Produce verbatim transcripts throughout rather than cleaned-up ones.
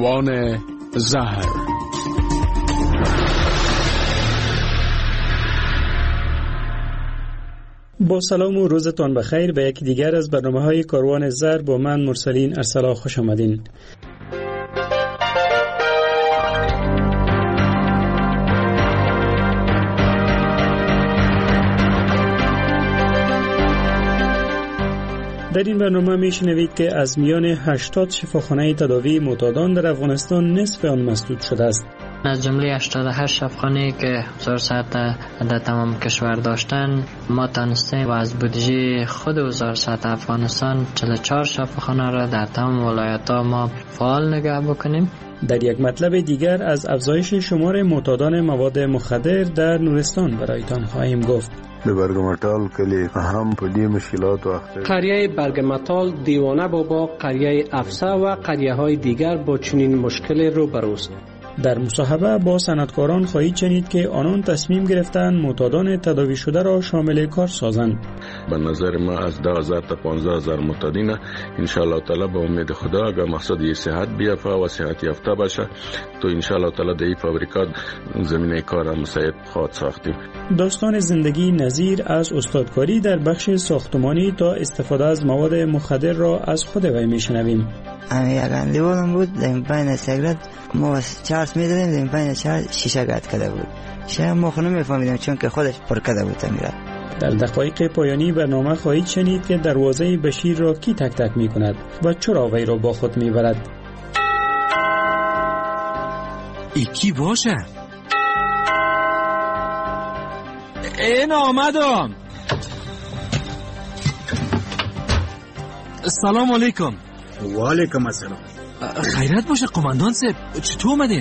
کاروان زهر. با سلام و روزتان بخیر به یکی دیگر از برنامه‌های کاروان زهر با من مرسلین ارسلا خوش آمدین. در این برنامه میشنوید که از میان هشتاد شفاخانه تداوی معتادان در افغانستان نصف آن مسدود شده است. از جمله هشتاد و هشت شفاخانه‌ای که هزار ساعت در تمام کشور داشتن، ما تانستیم و از بودجه خود هزار ساعت افغانستان چهل و چهار شفاخانه را در تمام ولایت‌ها ما فعال نگه بکنیم. در یک مطلب دیگر از افزایش شمار معتادان مواد مخدر در نورستان برایتان خواهیم گفت. د برګمټال کلی هم په دې مشکلات وخت قریه برګمټال دیوانه بابا قریه افسا و قریه های دیگر با چنین مشکل روبروست. در مصاحبه با صنعتکاران خواهید شنید که آنان تصمیم گرفتند معتادان تداوی شده را شامل کار سازند. به نظر ما از ده هزار تا پانزده هزار معتادین ان شاء الله تعالی به امید خدا اگر مقصد یه صحت بیافته و صحت یافته باشه تو ان شاء الله تعالی در این فابریکات زمینه کار مساعد خواهد ساختیم. داستان زندگی نظیر از استادکاری در بخش ساختمانی تا استفاده از مواد مخدر را از خود وی میشنویم. یک اندیوالم بود در این پایین سیگرت ما چارت میدادیم در این پایین چارت شیشه گرد کده بود. شیشه ما خونو میفهمیدیم چون که خودش پر کده بود میرد. در دقایق پایانی برنامه خواهید شنید که دروازه بشیر را کی تک تک می کند و چرا وی را با خود می برد. ای کی باشه؟ این آمدم. سلام علیکم. و علیکم السلام. خیرت باشه قماندان صاحب، چطور اومدین؟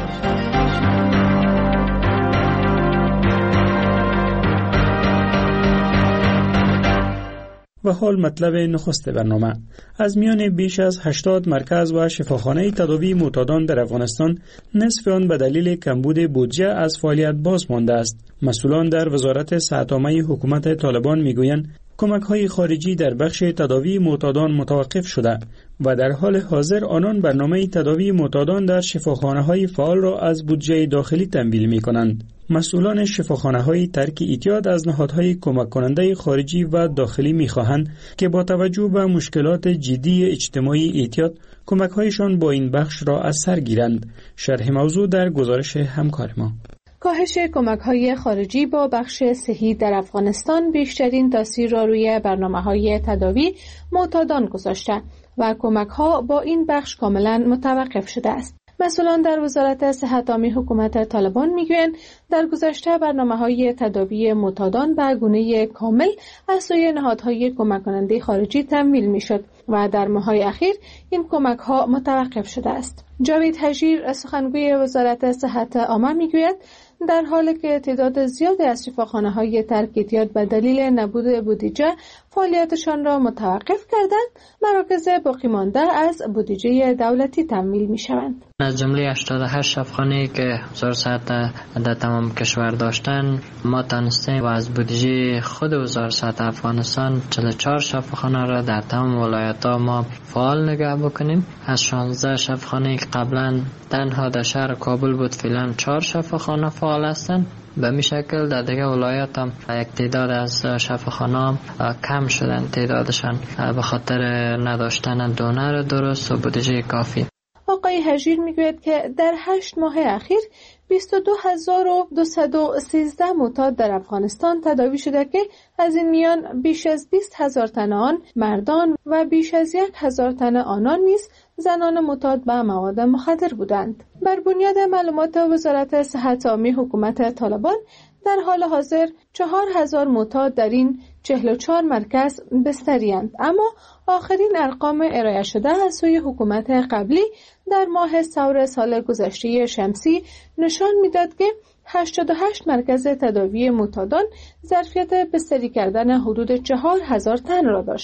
و حال مطلب نخست برنامه. از میان بیش از هشتاد مرکز و شفاخانه تداوی معتادان در افغانستان نصف آن به دلیل کمبود بودجه از فعالیت باز مانده است. مسئولان در وزارت صحت عامه حکومت طالبان میگویند کمک‌های خارجی در بخش تداوی معتادان متوقف شده و در حال حاضر آنان برنامه تداوی معتادان در شفاخانه‌های فعال را از بودجه داخلی تمویل می‌کنند. مسئولان شفاخانه‌های ترک اعتیاد از نهادهای کمک کننده خارجی و داخلی می‌خواهند که با توجه به مشکلات جدی اجتماعی اعتیاد کمک‌هایشان با این بخش را از سر گیرند. شرح موضوع در گزارش همکار ما. کاهش کمک‌های خارجی با بخش صحی در افغانستان بیشترین تاثیر را روی برنامه‌های تداوی معتادان گذاشته و کمک‌ها با این بخش کاملا متوقف شده است. مسئولان در وزارت صحت عامه حکومت طالبان میگویند در گذشته برنامه‌های تداوی معتادان به گونه کامل از سوی نهادهای کمک کننده خارجی تمویل میشد و در ماه‌های اخیر این کمک‌ها متوقف شده است. جاوید حجیر سخنگوی وزارت صحت عامه میگوید در حالی که تعداد زیادی از شفاخانه‌های ترک اعتیاد به دلیل نبود بودجه فعالیتشان را متوقف کردند، مراکز باقی مانده از بودجه دولتی تمویل می‌شوند. از جمله هشتاد و هشت شفاخانه‌ای که هزار ساعت در تمام کشور داشتن، ما تانستیم و از بودجه خود هزار ساعت افغانستان چهل و چهار شفاخانه را در تمام ولایت‌ها ما فعال نگه بکنیم. از شانزده شفاخانه‌ای که قبلا تنها در شهر کابل بود فعلا چهار شفاخانه فعال هستند. به می شکل در دیگه ولایت هم یک تعداد از شفاخانه کم شدن تعدادشان به خاطر نداشتن دونر درست و بودجه کافی. آقای حجیر میگوید که در هشت ماه اخیر بیست و دو هزار و دویست و سیزده معتاد در افغانستان تداوی شده که از این میان بیش از بیست هزار تن آن مردان و بیش از یک هزار تن آنان نیز زنان معتاد به مواد مخدر بودند. بر بنیاد معلومات وزارت صحت عامه حکومت طالبان در حال حاضر چهار هزار معتاد در این چهل و چهار مرکز بستری‌اند، اما آخرین ارقام ارائه شده از سوی حکومت قبلی در ماه سور سال گذشته شمسی نشان می‌داد که هشتاد و هشت مرکز تداوی معتادان ظرفیت بستری کردن حدود چهار هزار تن را داشت.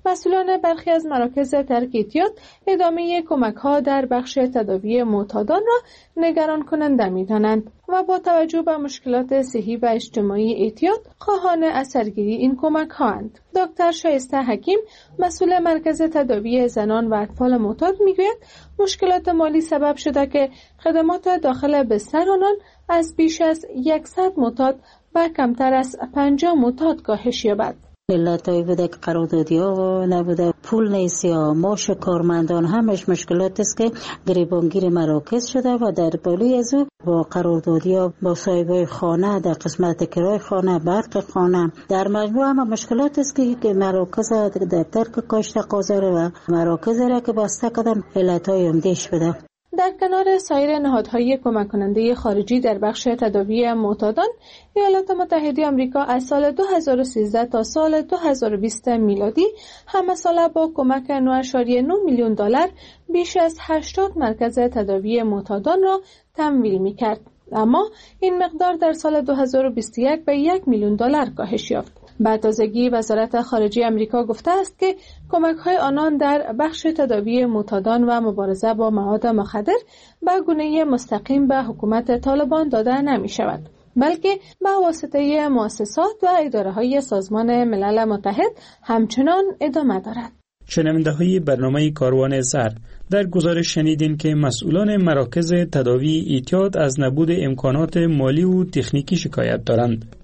مسئولان برخی از مراکز ترک اعتیاد ادامه کمک‌ها در بخش تداوی معتادان را نگران کننده می‌دانند و با توجه به مشکلات صحی و اجتماعی اعتیاد خواهان اثرگیری این کمک‌هااند. دکتر شایسته حکیم مسئول مرکز تداوی زنان و اطفال معتاد می‌گوید مشکلات مالی سبب شده که خدمات داخل بستر آنان از بیش از صد معتاد و کمتر از پنجاه معتاد کاهش یابد. علتایی بوده که قراردادی ها نبوده، پول نیست یا معاش کارمندان، همش مشکلات است که گریبانگیر مراکز شده و در بالای از او با قراردادی ها با صاحبای خانه در قسمت کرای خانه، برق خانه، در مجموع هم مشکلات است که مراکز در ترک کاشت قاضر و مراکز را که بسته کردن علتای عمده‌اش بوده. در کنار سایر نهادهای کمک کننده خارجی در بخش تداوی معتادان، ایالات متحده آمریکا از سال دو هزار و سیزده تا سال دو هزار و بیست میلادی همه ساله با کمک نه ممیز نه میلیون دلار بیش از هشتاد مرکز تداوی معتادان را تمویل می‌کرد. اما این مقدار در سال دو هزار و بیست و یک به یک میلیون دلار کاهش یافت. به تازگی وزارت خارجه آمریکا گفته است که کمک‌های آنان در بخش تداوی معتادان و مبارزه با مواد مخدر به گونه مستقیم به حکومت طالبان داده نمی‌شود، بلکه به واسطه مؤسسات و اداره‌های سازمان ملل متحد همچنان ادامه دارد. شنونده‌های برنامه کاروان زرد، در گزارش شنیدین که مسئولان مراکز تداوی اعتیاد از نبود امکانات مالی و تکنیکی شکایت دارند.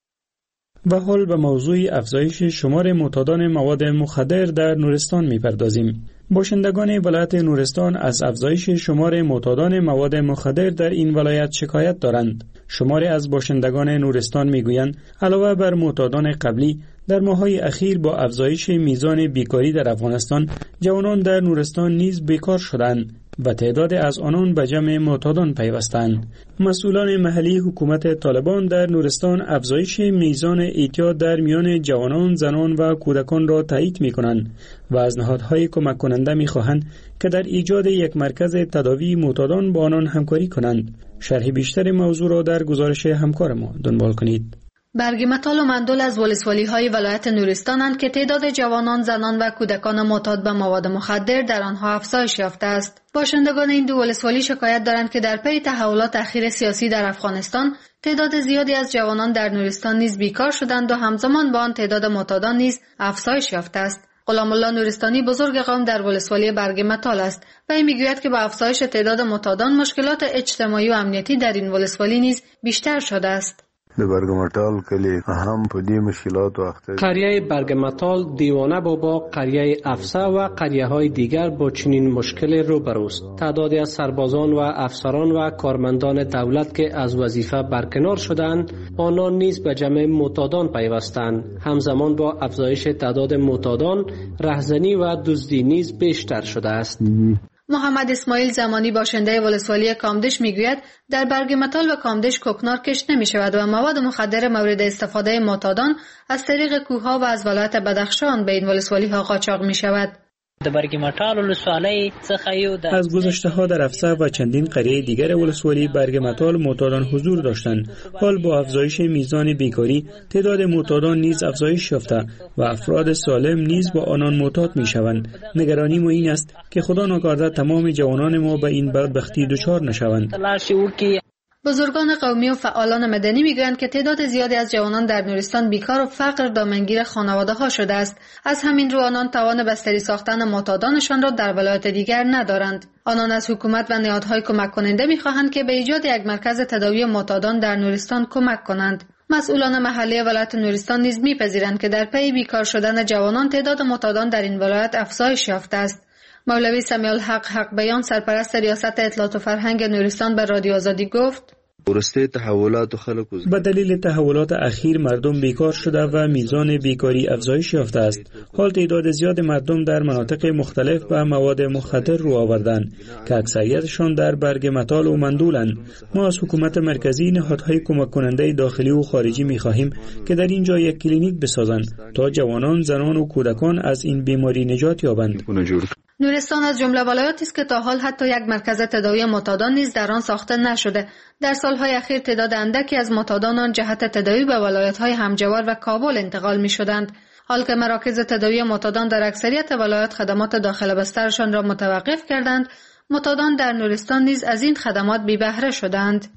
و حال به موضوع افزایش شمار معتادان مواد مخدر در نورستان می‌پردازیم. باشندگان ولایت نورستان از افزایش شمار معتادان مواد مخدر در این ولایت شکایت دارند. شماری از باشندگان نورستان می‌گویند علاوه بر معتادان قبلی، در ماه‌های اخیر با افزایش میزان بیکاری در افغانستان، جوانان در نورستان نیز بیکار شدند و تعداد از آنان به جمع معتادان پیوستند. مسئولان محلی حکومت طالبان در نورستان افزایش میزان اعتیاد در میان جوانان، زنان و کودکان را تایید می‌کنند و از نهادهای کمک کننده می‌خواهند که در ایجاد یک مرکز تداوی معتادان با آنان همکاری کنند. شرح بیشتر موضوع را در گزارش همکار ما دنبال کنید. برگمتال و مندول از ولسوالی‌های ولایت نورستانند که تعداد جوانان، زنان و کودکان معتاد به مواد مخدر در آنها افزایش یافته است. باشندگان این دو ولسوالی شکایت دارند که در پی تحولات اخیر سیاسی در افغانستان، تعداد زیادی از جوانان در نورستان نیز بیکار شدند و همزمان با آن تعداد معتادان نیز افزایش یافته است. غلام الله نورستانی بزرگ قوم در ولسوالی برگمتال است و این میگوید که با افزایش تعداد معتادان مشکلات اجتماعی و امنیتی در این ولسوالی نیز بیشتر شده است. د برگمتال کلی هم په دې مشکلات وخت قریه برگمتال، دیوانه بابا، قریه افسه و قریه های دیگر با چنین مشکل روبروست. تعدادی از سربازان و افسران و کارمندان دولت که از وظیفه برکنار شدند، آنان نیز به جمع معتادان پیوستند. همزمان با افزایش تعداد معتادان، رهزنی و دزدی نیز بیشتر شده است. محمد اسماعیل زمانی باشنده ولسوالی کامدش میگوید در برگمتال و کامدش کوکنار کشت نمی شود و مواد مخدر مورد استفاده معتادان از طریق کوهها و از ولایت بدخشان به این ولسوالی ها قاچاق می شود. از گذشته ها در افسه و چندین قریه دیگر ولسوالی برگمتال معتادان حضور داشتند. حال با افزایش میزان بیکاری، تعداد معتادان نیز افزایش یافته و افراد سالم نیز با آنان معتاد می شوند. نگرانی ما این است که خدا ناکرده تمام جوانان ما به این بدبختی دچار نشوند. بزرگان قومی و فعالان مدنی میگویند که تعداد زیادی از جوانان در نورستان بیکار و فقر دامنگیر خانواده ها شده است. از همین رو آنان توان بستری ساختن معتادانشان را در ولایت دیگر ندارند. آنان از حکومت و نهادهای کمک کننده میخواهند که به ایجاد یک مرکز تداوی معتادان در نورستان کمک کنند. مسئولان محلی ولایت نورستان نیز میپذیرند که در پی بیکار شدن جوانان تعداد معتادان در این ولایت افزایش یافته است. مولوی سمیع الحق حق بیان سرپرست ریاست اطلاعات و فرهنگ نورستان به رادیو آزادی گفت: به دلیل تحولات اخیر مردم بیکار شده و میزان بیکاری افزایش یافته است. حال تعداد زیاد مردم در مناطق مختلف به مواد مخدر رو آوردند که اکثریتشان در برگمتال و مندولند. ما از حکومت مرکزی، نهادهای کمک کننده داخلی و خارجی می‌خواهیم که در اینجا یک کلینیک بسازند تا جوانان، زنان و کودکان از این بیماری نجات یابند. نورستان از جمله ولایاتی است که تا حال حتی یک مرکز تداوی معتادان نیز در آن ساخته نشده. در سالهای اخیر تعداد اندکی از معتادان آن جهت تداوی به ولایت‌های همجوار و کابل انتقال می‌شدند. حال که مراکز تداوی معتادان در اکثریت ولایات خدمات داخل بسترشان را متوقف کردند، معتادان در نورستان نیز از این خدمات بی بهره شدند.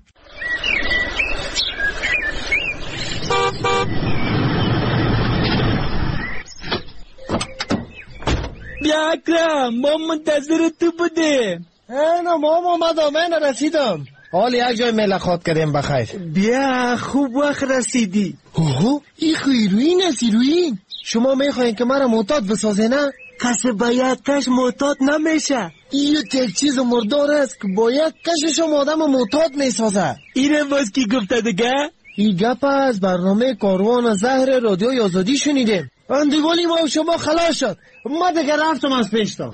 بیا اکرم، ما منتظر تو بودیم. اینا ما اومدم، من رسیدم. حال یک جای ملاقات کردیم بخیر. بیا خوب وقت رسیدی. اوه این خیروین است ایروین. شما میخواین که مرا معتاد بسازه نه؟ کسی باید کش معتاد نمیشه. این یک چیز مردار است که باید کشش آدم معتاد میسازه. اینه باز کی گفته دیگه؟ این گپ از برنامه کاروان زهر رادیوی آزادی شنیدیم. اندیوالی ما و شما خلاص شد. ما دیگه رفتم از پیشتا.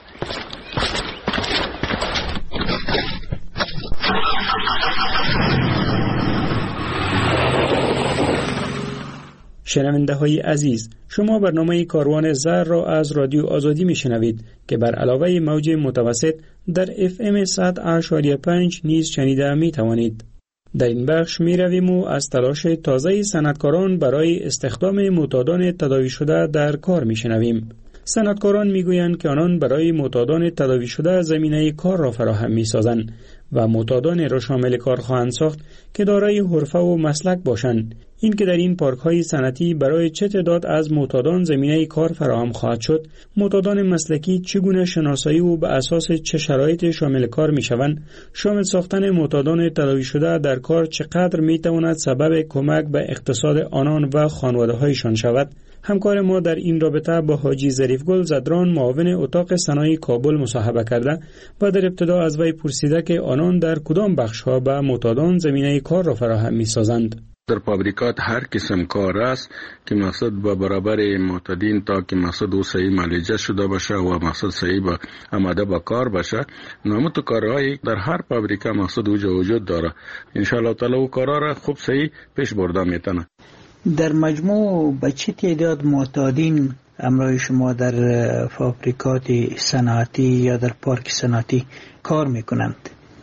شنونده های عزیز، شما برنامه کاروان زهر را از رادیو آزادی می شنوید که بر علاوه موج متوسط در اف ام صد و پنج نیز شنیده می توانید. در این بخش می رویم و از تلاش تازه صنعتکاران برای استخدام معتادان تداوی شده در کار می شنویم. صنعتکاران می گویند که آنان برای معتادان تداوی شده زمینه کار را فراهم می سازند و معتادان را شامل کار خواهند ساخت که دارای حرفه و مسلک باشند. این که در این پارک های صنعتی برای چه تعداد از معتادان زمینه کار فراهم خواهد شد، معتادان مسلکی چگونه شناسایی و به اساس چه شرایط شامل کار می شوند، شامل ساختن معتادان تداوی شده در کار چقدر می تواند سبب کمک به اقتصاد آنان و خانواده هایشان شود. همکار ما در این رابطه با حاجی ظریفگل زدران معاون اتاق صنایع کابل مصاحبه کرده و در ابتدا از وی پرسیده که آنان در کدام بخش‌ها به معتادان زمینه کار را فراهم می‌سازند. در فابریکات هر قسم کار است که مقصد به برابر معتادین تا که مقصد او صحیح معالجه شده باشه و مقصد صحیح به آماده به کار باشه، نامت کارهایی در هر فابریکه مقصد اوجا وجود داره. ان شاء الله تعالی او کارا را خوب صحیح پیش برده میتونه. در مجموع به چه تعداد معتادین همراه شما در فابریکات صنعتی یا در پارک صنعتی کار میکنند؟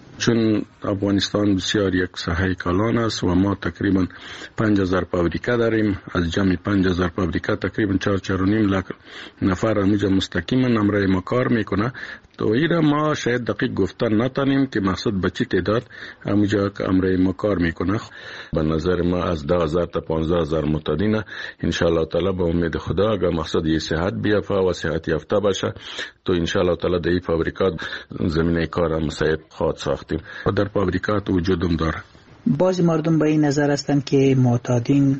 چون افغانستان بسیار یک ساحه کلان است و ما تقریبا پنج هزار فابریکه داریم. از جمع پنج هزار فابریکه تقریبا چهار چهار و نیم لاک نفر همونجا مستقیما همراه ما کار میکنه. تو ایرا ما شاید دقیق گفتن نتانیم که مقصد به چه تعداد همونجا که همراه ما کار میکنه. به نظر ما از ده هزار تا پانزده هزار معتادین ان شاء الله تعالی به امید خدا اگر مقصد یه صحت بیافته و صحت یافته باشه تو ان شاء الله تعالی در این فابریکات زمینه کار مساعد خواهد ساختیم و در فابریکات وجودم داره. بعضی مردم به این نظر هستند که معتادین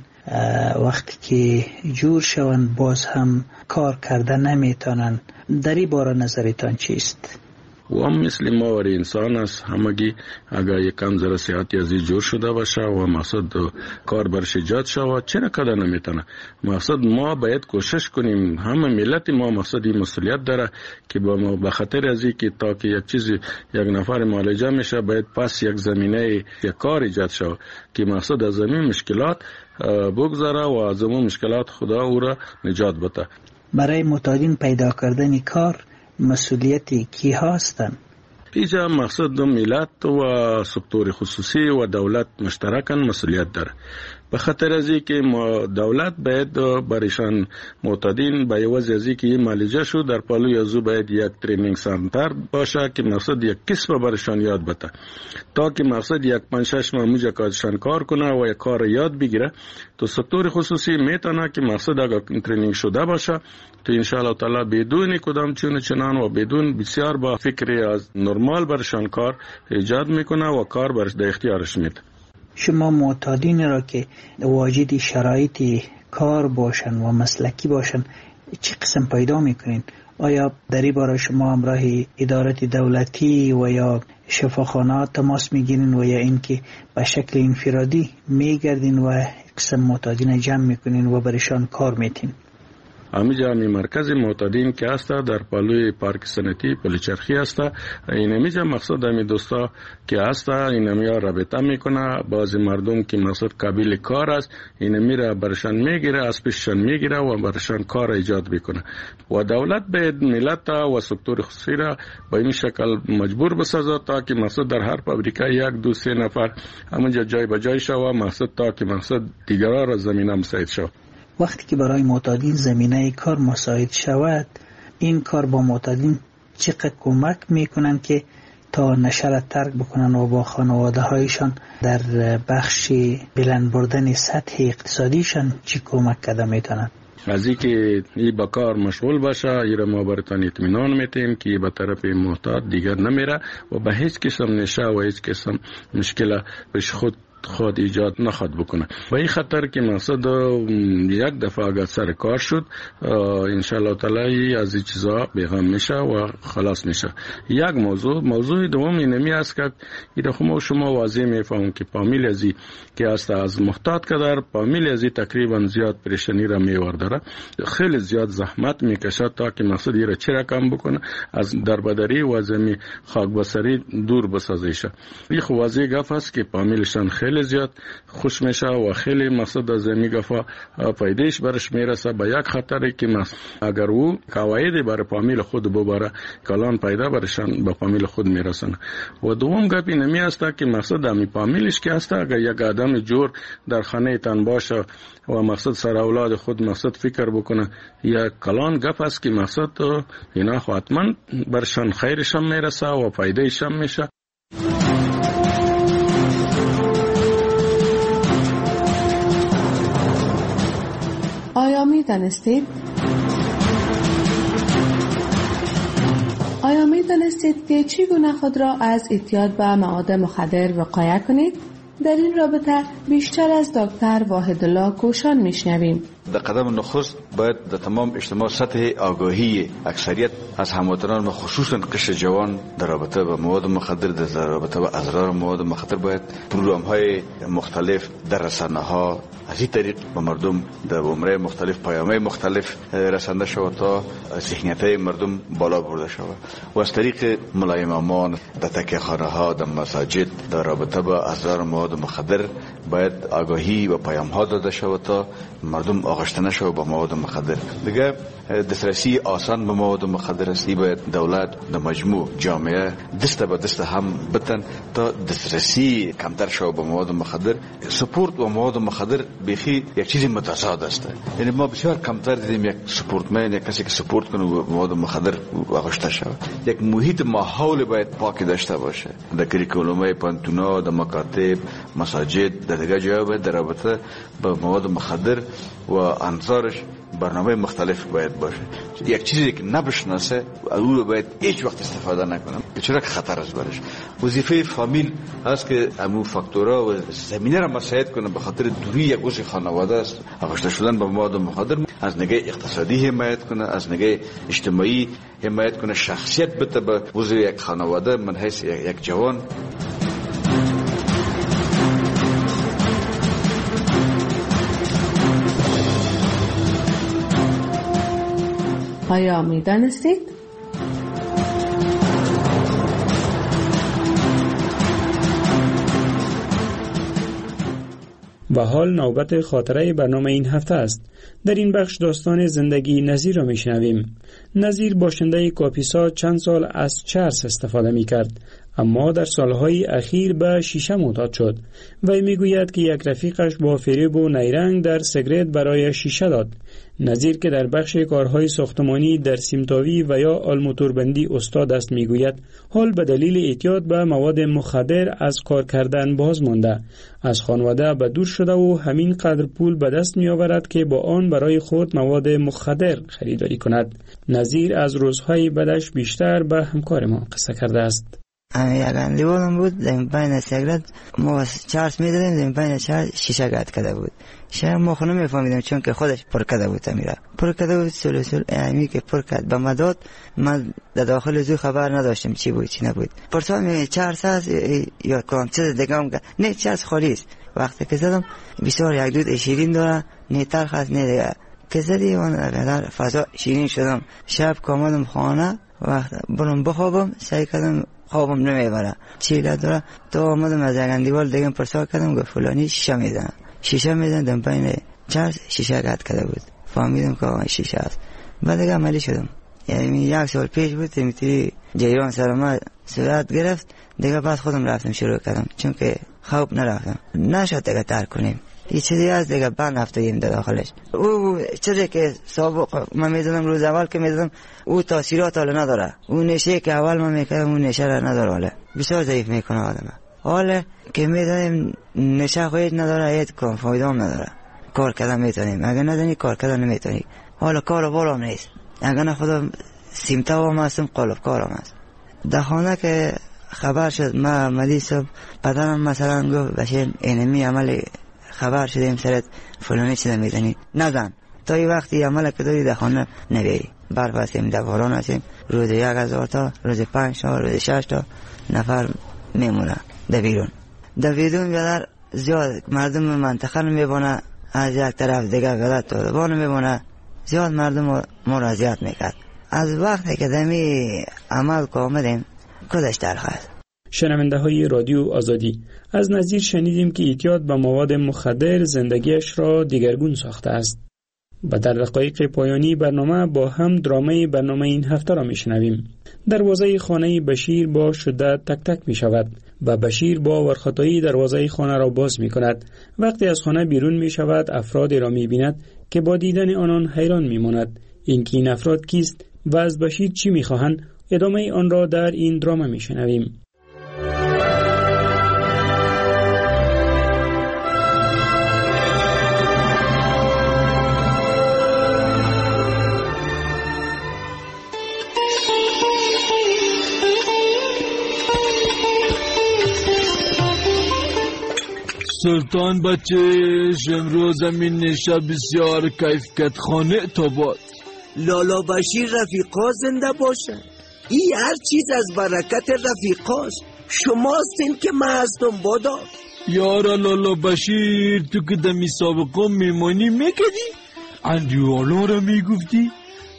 وقتی که جور شوند باز هم کار کرده نمیتونن. در این باره نظرتان چیست؟ و هم مثل ما و انسان است، همگی اگر یکم ذره صحت یزی جور شده باشه و مقصد کار برش ایجاد شود چرا کده نمیتونه. مقصد ما باید کوشش کنیم، همه ملت ما مقصد این مسئولیت داره که با ما به خاطر از این که تا که یک چیز یک نفر معالجه میشه باید پس یک زمینه یک کار ایجاد شود که مقصد از زمین مشکلات بگذاره و از اون مشکلات خدا او را نجات بده. برای معتادین پیدا کردن کار مسئولیتی کی هستند؟ اینجا مقصد ملت و سکتور خصوصی و دولت مشترکاً مسئولیت داره. به خاطر از اینکه دولت باید برایشان معتادین به وجه از اینکه معالجه شد در پالوی ازو باید یک ترینینگ سنتر باشه که مقصد یک کسب برایشان یاد بده تا که مقصد یک پنج شش ماه موجه کارشان کار کنه و یک کار یاد بگیره. تو سکتور خصوصی میتونه که مقصد اگر ترینینگ شده باشه تو ان شاء الله تعالی بدون کدام چون چنان و بدون بسیار با فکر از نرمال برایشان کار ایجاد میکنه و کار برش در اختیارش میده. شما معتادین را که واجد شرایط کار باشن و مسلکی باشن چه قسم پیدا میکنین؟ آیا در این باره شما همراه ادارات دولتی و یا شفاخانه تماس میگیرین و یا اینکه به شکل انفرادی میگردین و قسم معتادین جمع میکنین و برشان کار میتین؟ همینجا می مرکز معتادین که هست در پالوی پارک صنعتی پلیچرخی هست. این همینجا مقصد همی دوستا که هست این همینجا رابطه میکنه. بعضی مردم که مقصد قابل کار است این میره برشان میگیره از پیششان میگیره و برشان کار ایجاد میکنه و دولت باید ملت و سکتور خصوصی را به این شکل مجبور بسازه تا که مقصد در هر فابریکه یک دو سه نفر همونجا جای به جای شوه مقصد تا که مقصد دیگران را زمینه مساعد شوه. وقتی که برای معتادین زمینه کار مساعد شود، این کار با معتادین چقدر کمک میکنن که تا نشه را ترک بکنن و با خانواده هایشان در بخش بلند بردن سطح اقتصادیشان چی کمک کرده میتونن. از این که این با کار مشغول باشه، ایره ما برتان اطمینان میتیم که به طرف معتاد دیگر نمیره و به هیچ قسم نشه و هیچ قسم مشکل پیش خود خود ایجاد نخواد بکنه. با این خطر که مقصد یک دفعه اگر سر کار شد، انشاءالله تعالی از این چیزا بیغم میشه و خلاص میشه. یک موضوع موضوع دوم اینمی است که ایده خما شما واضح میفهمم که فامیل ازی که است از محتاط کدر فامیل ازی تقریبا زیاد پریشانی را میورداره، خیلی زیاد زحمت میکشه تا که مقصد ایره چی را کم بکنه، از دربدری و زمین خاک بسری دور بسازیشه. این خو واضح گفت است که فامیلشان خیلی زیاد خوش میشه و خیلی مقصد از زمین گفا فایدهش برش میرسه. با یک خطری که اگر او قواعد برای فامیل خود ببره کلان پیدا برشان به فامیل خود میرسن. و دوم گپ اینمی است که مقصد امی فامیلش که است، اگر یک آدم جور در خانه تن باشه و مقصد سر اولاد خود مقصد فکر بکنه، یا کلان گپ است که مقصد اینا حتما برشان خیرش هم میرسه و فایدهش هم میشه. آیا می دانستید؟ آیا می دانستید که چگونه خود را از اعتیاد به مواد مخدر وقایه کنید؟ در این رابطه بیشتر از دکتر واحدالله کوشان میشنویم. در قدم نخست باید در تمام اجتماع سطح آگاهی اکثریت از هموطنان و خصوصا قشر جوان در رابطه با مواد مخدر، در رابطه با اضرار مواد مخدر باید پروگرام های مختلف در رسانه ها از این طریق به مردم در عمره مختلف پیام‌های مختلف رسانده شود تا ذهنیت مردم بالا برده شود و از طریق ملای امامان در تکیه‌خانه ها، در مساجد در رابطه با اضرار مواد مخدر باید آگاهی و پیام ها داده شود تا مردم آغشته نشود با مواد مخدر. دیگه دسترسی آسان به مواد مخدر است، باید دولت در مجموع جامعه دست به دست هم بتن تا دسترسی کمتر شود به مواد مخدر. سپورت و مواد مخدر بیخی یک چیزی متضاد است. یعنی ما بسیار کمتر دیدیم یک سپورتمن، یک کسی که سپورت کنه و مواد مخدر آغشته شود. یک محیط ماحول باید پاک داشته باشه. در کریکولوم پانتونا، در مکاتب، مساجد، در دیگه جاها باید در رابطه با مواد مخدر و انظارش برنامه مختلف باید باشه. یک چیزی که نبشناسه او باید هیچ وقت استفاده نکنه، چرا که خطر است برش. وظیفه فامیل هست که همون فاکتورها و زمینه را مساعد کنه. به خاطر دوری یک عضو خانواده است، آغشته شدن به مواد مخدر از نگاه اقتصادی حمایت کنه، از نگاه اجتماعی حمایت کنه، شخصیت بده به عضو یک خانواده من حیث یک جوان. آیا می دانستید؟ و حال نوبت خاطره برنامه این هفته است. در این بخش داستان زندگی نظیر را می شنویم. نظیر باشنده کاپیسا چند سال از چرس استفاده می کرد، اما در سالهای اخیر به شیشه معتاد شد. وی می گوید که یک رفیقش با فریب و نیرنگ در سیگرت برای شیشه داد. نظیر که در بخش کارهای ساختمانی در سیمتاوی و یا آلموتوربندی استاد است می گوید حال به دلیل اعتیاد به مواد مخدر از کار کردن باز مانده، از خانواده به دور شده و همین قدر پول به دست می آورد که با آن برای خود مواد مخدر خریداری کند. نظیر از روزهای بدش بیشتر به همکار ما قصه کرده است. یک اندیوالم بود، در این پایین سیگرت ما چارس می دادیم، در این پایین چارس شیشه گرد کده بود. شاید ما خونو می فهمیدیم چون که خودش پر کده بود. میره پر کده بود سلو سلو ایمی که پر کد به مداد من در داخل زو خبر نداشتم چی بود چی نبود. پرسان می چارس هست یا کام چیز دیگه هم که نه چارس خالی است. وقتی که زدم بسیار یک دود شیرین داره، نه تلخ است نه دیگه. که زدی اون قدر فضا شیرین شدم. شب کاملم خانه وقت برم بخوابم سعی کردم خوابم نمیبره چیله داره تا آمدم از یک اندیوال دیگه پرسان کردم گفت فلانی شیشه میزنه شیشه میزنه دم پایین چارس شیشه قد کرده بود. فهمیدم که آقا شیشه است. بعد دیگه عملی شدم. یعنی یک سال پیش بود میتونی جیران سرما صورت گرفت دیگه بعد خودم رفتم شروع کردم چون که خواب نرفتم. نشد دیگه ترک کنیم. یه چیزی از دیگه بند هفتاییم در داخلش. او چیزی که سابق من میدونم روز اول که میدونم او تاثیرات حالا نداره. او نشه که اول من میکردم اون نشه را نداره، حالا بسیار ضعیف میکنه آدم. حالا که میدونیم نشه خواهید نداره، هیچ کام فایده هم نداره. کار کردن میتونیم، اگر ندونی کار کردن نمیتونی. حالا کار بالام نیست، اگر نه خدا سیمتا هم هستم، قالب کارم هست. در خانه که خبر شد ما عملی صبح پدرم مثلا گفت بشین اینمی عملی خبر شدیم سرت فلانی چیزا میزنی نزن تا این وقتی عمل که داری در خانه نبیری. برف هستیم در باران هستیم، روز یک هزار تا روز پنج تا روز شش تا نفر میمونه در بیرون. در بیرون بیادر زیاد مردم منطقه نمیبونه، از یک طرف دیگه بیادر طالبان میبونه، زیاد مردم مراجعت میکرد. از وقتی که دمی عمل که آمدیم کدش درخواست. شنونده های رادیو آزادی، از نظیر شنیدیم که اعتیاد به مواد مخدر زندگیش را دیگرگون ساخته است. و در دقایق پایانی برنامه با هم درامه برنامه این هفته را میشنویم. دروازه خانه بشیر با شدت تک تک می شود و بشیر با ورخطایی دروازه خانه را باز می کند. وقتی از خانه بیرون می شود افرادی را می بیند که با دیدن آنان حیران می ماند. اینکه این افراد کیست و از بشیر چی می خواهند، ادامه آن را در این درامه می شنویم. سلطان بچهش امروز همین نشه بسیار کیفکت خانه تا باد. لالا بشیر رفیقا زنده باشن. این هر چیز از برکت رفیقاست. شماستین که من هستم بادا. یارا لالا بشیر تو که دمی سابقا میمانی میکدی اندیوالا را میگفتی.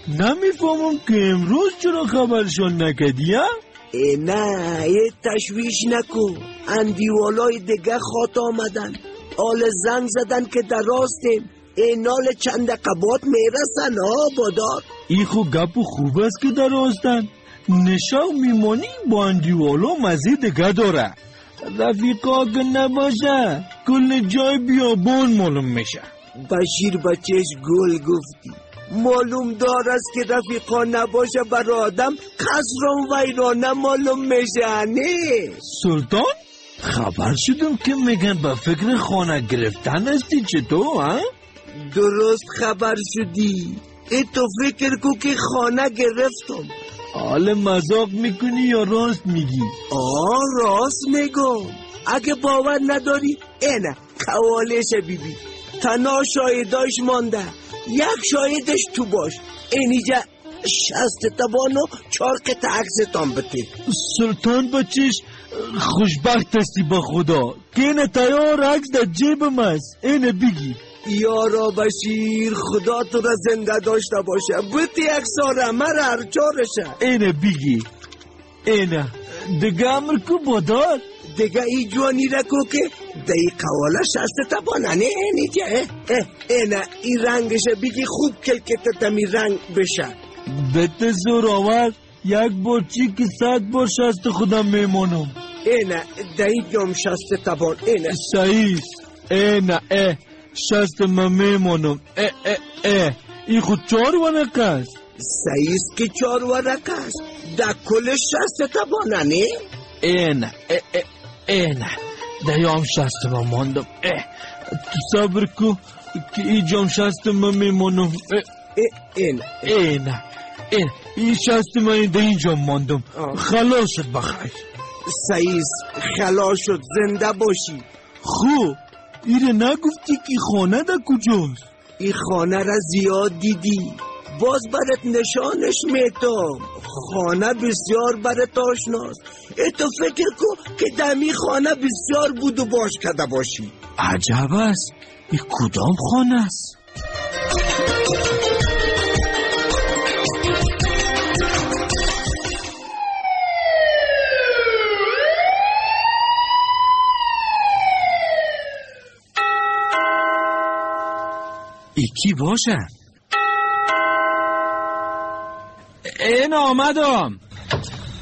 نمیفهمم که امروز چرا خبرشان نکدی ها؟ ای نه یه تشویش نکن. اندیوالای دیگه خاط آمدن، آل زنگ زدن که در راستیم. اینال چند قبات میرسن ها بادار. ای خو گپ خوب است که در راستن. نشاو میمانی با اندیوالا مزید دیگه داره. رفیقا که نباشه کل جای بیابان معلوم میشه. بشیر بچهش گل گفتی. معلوم دار است که رفیقا نباشه بر آدم قصران ویرانه معلوم میشه. نه سلطان خبر شدم که میگن به فکر خانه گرفتن هستی. چطور ها؟ درست خبر شدی. ای تو فکر کو که خانه گرفتم. حال مذاق میکنی یا راست میگی؟ آه راست میگم. اگه باور نداری اینه قوالش بیبی تنها شاهداش مانده. یک شاهدش تو باش. اینجا شست تبانو چار قطع عکستان بده. سلطان بچش خوشبخت هستی با خدا که اینه تیار عکس در جیبم است. اینه بگی. یارا بشیر خدا تو را زنده داشته باشه. بطی اکساره مرا هرچارشه. اینه بگی. اینه دیگه امر کو بادار. دیگه ای جوانی را کو که دی قواله شست تبانه. نه اینجا اینه ای رنگشه بگی خوب کلکت تمی رنگ بشه. بته زور آور یک بار چی که صد بار شست خودم میمانم. اینه دی جام شست تبان. اینه صحیح. اینه اه شست من میمانم. اه اه اه ای خود چار ورقه است. صحیح که چار ورقه است. در کل شست تبانه نه؟ اینه اه اه اینه دیام شست من ماندم. اه تو صبر کو که ای جام شست من میمانم. اینه اینه این این شست من این اینجا ماندم. خلاص شد بخیر. صحیح خلاص شد. زنده باشی. خوب ایره نگفتی که خانه دا کجاست؟ این خانه را زیاد دیدی. باز برات نشانش میتم. خانه بسیار برات آشناست. ای تو فکر کو که دمی خانه بسیار بود و باش کده باشی. عجب است. این کدام خانه است؟ ای کی باشه؟ این آمدم.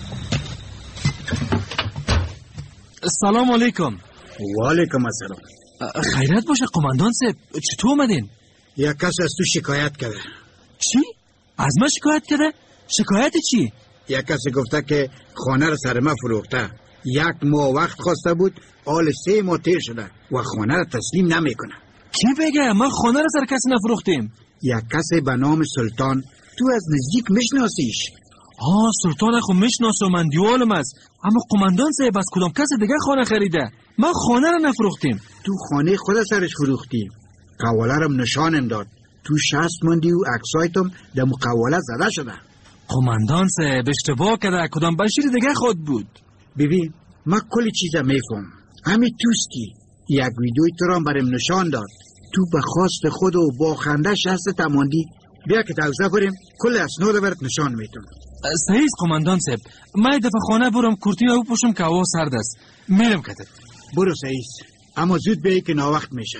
سلام علیکم. و علیکم السلام. خیرت باشه قماندان صاحب، چطور اومدین؟ یک کس از تو شکایت کرده. چی؟ از ما شکایت کرده؟ شکایت چی؟ یک کس گفته که خانه را سر ما فروخته. یک ماه وقت خواسته بود، حال سه ماه تیر شده و خانه را تسلیم نمیکنه. کی بگه؟ ما خانه را سر کسی نفروختیم. یک کس به نام سلطان، تو از نزدیک میشناسیش؟ ها، سلطان خو میشناسم، من دیوالم است. اما قماندان صاحب از کدام کس دیگه خانه خریده؟ ما خانه را نفروختیم. تو خانه خود سرش فروختی. قواله را نشانم داد. تو شست مندی و عکسایتم در مقواله زده شده. قماندان صاحب اشتباه کرده، کدام بشیر دیگه خود بود. ببین، من کلی چیزا میفهم. همین توستی یک ویدیوی تو را برام نشان داد. تو به خواست خود و با خنده شست تماندی. بیا که توزه بریم، کل اسناد برات نشان میتونم. صحیح قماندان صاحب، من دفعه خانه برم کرتی ها بپوشم که هوا سرد است. میرم کتت. برو صحیح، اما زود بیایی که ناوقت میشه.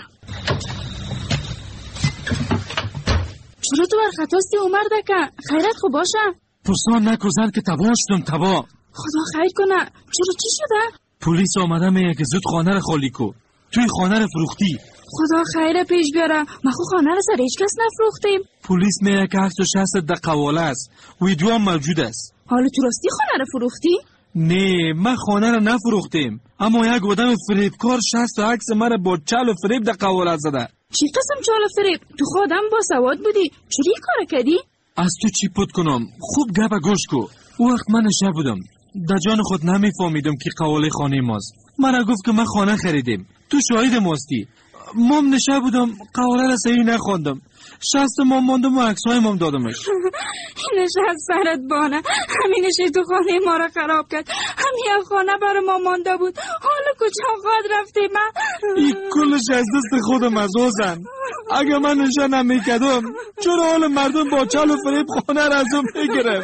چرا تو برخطاستی عمر دکه؟ خیرت خوب باشه؟ پرسان نکوزن که تباه شدم تباه. خدا خیر کنه. چرا چی شده؟ پلیس آمده میگه که زود خانه رو خالی کو. توی خانه رو فروختی. خدا خیر پیش بیاره. ما خو خانه رو سر هیچ کس نفروختیم. پلیس میگه که هفت و شست در قواله است. ویدیو هم موجود است. حالا تو راستی خانه رو فروختی؟ نه، ما خانه رو نفروختیم. اما یک آدم فریبکار شست و عکس مرا با چل و فریب در قواله زده. چی قسم چال و فریب؟ تو خودم با سواد بودی. چوری کار کردی؟ از تو چی پود کنم؟ خوب گپ گوش کو. او وقت من نشه بودم. در جان خود نمیفهمیدم که قواله خانه ماست. مرا گفت که ما خانه خریدیم. تو شاهد ماستی. مام نشه بودم، قواله را صحیح نخوندم. شست مام ماندم و عکسای مام دادمش. این شست سرت بانه. همینش تو خانه ما را خراب کرد. همین خانه برای ما مانده بود. حالا کجا خواهد رفته من؟ این کلش از دست خودم از اوزن. اگه من نشه نمیکدم چرا حال مردم با چل و فریب خانه را ازم میگرفت؟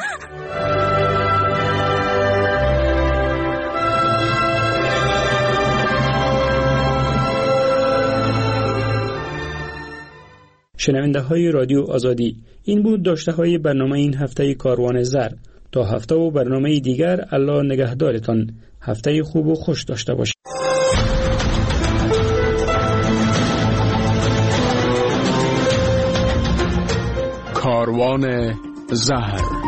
شنونده های رادیو آزادی، این بود داشته های برنامه این هفته کاروان زر. تا هفته و برنامه دیگر، الله نگهدارتان. هفته خوب و خوش داشته باشید. کاروان زهر.